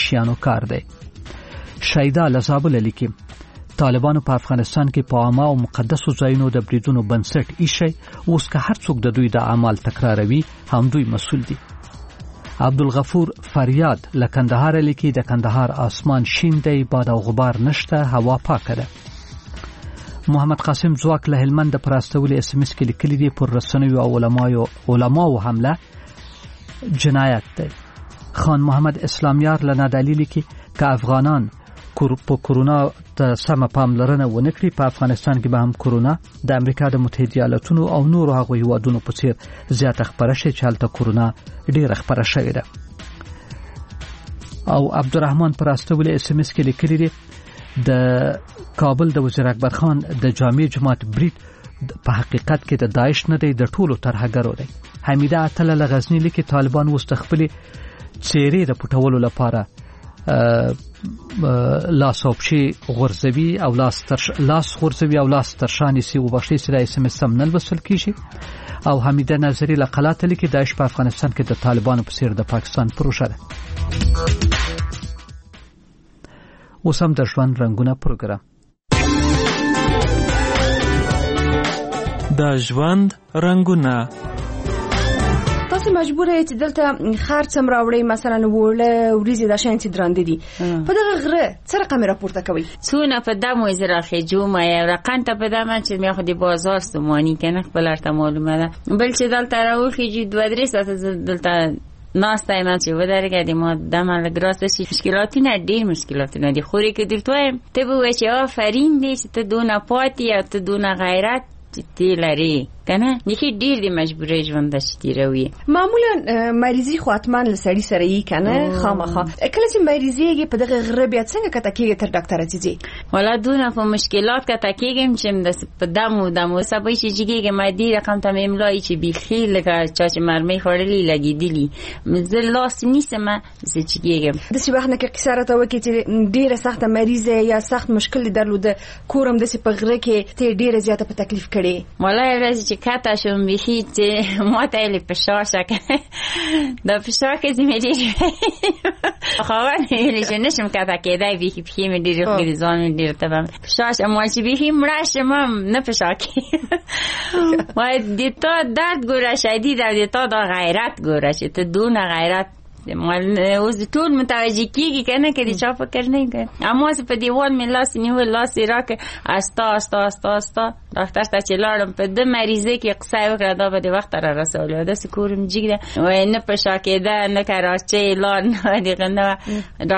شیانو کار دی. شایده له زابله لیکي طالبانو په افغانستان کې په عامه او مقدسو ځایونو د بریدونو بنسټ ایښی، اوس که هر څوک د دوی د اعمال تکراروي هم دوی مسؤل دي. عبدالغفور فریاد له کندهار لیکي د کندهار آسمان شین دی، باد او غبار نشته، هوا پاکه ده. محمد قاسم ځواک له هلمند پر استولي SMS کې لیکلي دي پر رسنیو او علماو حمله جنایت دی. خان محمد اسلامیار له نادعلي لیکي که افغانان په کورونا ته سمه پاملرنه ونه کړي، په افغانستان کې به هم کورونا د امریکا د متحده ایالاتونو او نورو هغو هیوادونو په څیر زیاته خپره شي چې هلته کورونا ډیره خپره شوې ده. او عبدالرحمن پر استولي SMS کې لیکلي دي د کابل د وزیر اکبر خان د جامع جماعت برید په حقیقت کې د داعش نه دی، د ټولو ترهګرو دی. حمیده اتله له غزني لیکي طالبان اوس د خپلې څیرې د پټولو لپاره لاس او پښې غورځوي او لاس غورځوي او لاس ترشا نیسي. وبښئ چې دا SMS سم نه لوستل کیږي. او حمیده نظري له قلاته لیکي داعش په افغانستان کې د طالبانو په څیر د پاکستان پروژه ده. اوس هم د ژوند رنګونه پروګرام. د ژوند رنګونه. تاسو مجبور یې چې دلته خرڅ هم راوړئ، مثلا وړه وریځې دا شیان چې درانده دي، په دغه غره څه رقم راپورته کوئ؟ څونه په دم وایي زه راخېجوم یو رقم ته په دم چې مې خو د بازار ستوماني کنه خپل ارته معلومه ده. بل چې دلته راوخېجي 2-3 ساعته دلته ناسته یم چې ودرېږدې ما دمه لږ راسته شي. مشکلاتونه ډېر مشکلاتونه دي، خو که درته وایم ته به وایې چې آفرین دی چې ته دونه پاتې او ته دونه غیرت چې ته لرې کنه. یکی ډیر دی مجبوره ژوند داشت تیروي. معمولا مریضی خو اتمان لسړی سره یې کنه خامخا. کله چې مریضیږي په دغه غره بیا څنګه کته کېږي تر ډاکټر ځي؟ ولا دونه په مشکلات کته کېږم چې په دمو سبا چې جګیږي ما دی رقم ته املای چې بيخي لکه چا چې مرمۍ خورلې لګیدلی زه لاس نیسم زه جګیږم. د څه وخت نه کې قصاره ته وکړي چې ډیره سخت مریضه یا سخت مشکل درلوده کورم د څه په غره کې ته ډیره زیاته په تکلیف کړي. ولا ورځ کاته شوم بيخي چې ما ته لې فشار شکه دا فشار کې زمې دي خوان یې چې نشم کاته کېدای بيخي په مې ډېر غریزان ډېر تبم فشار ما چې بيخي مړاشم نه فشار کې وای دې ته درد ګوره شدید او دې ته دا غیرت ګوره چې ته دونه غیرت اوس ټول متوجه کیږي کنه کې د چا فکر نه کوي. اما په دیوال مې لاس نیول لاس راکه استا ډاکټر ته چې لاړم په د مریضه کې قصه وکړه دا به د وخت را رسول دا سکورم جګه و نه په شاکېده نه کراچې لان نه دی غنه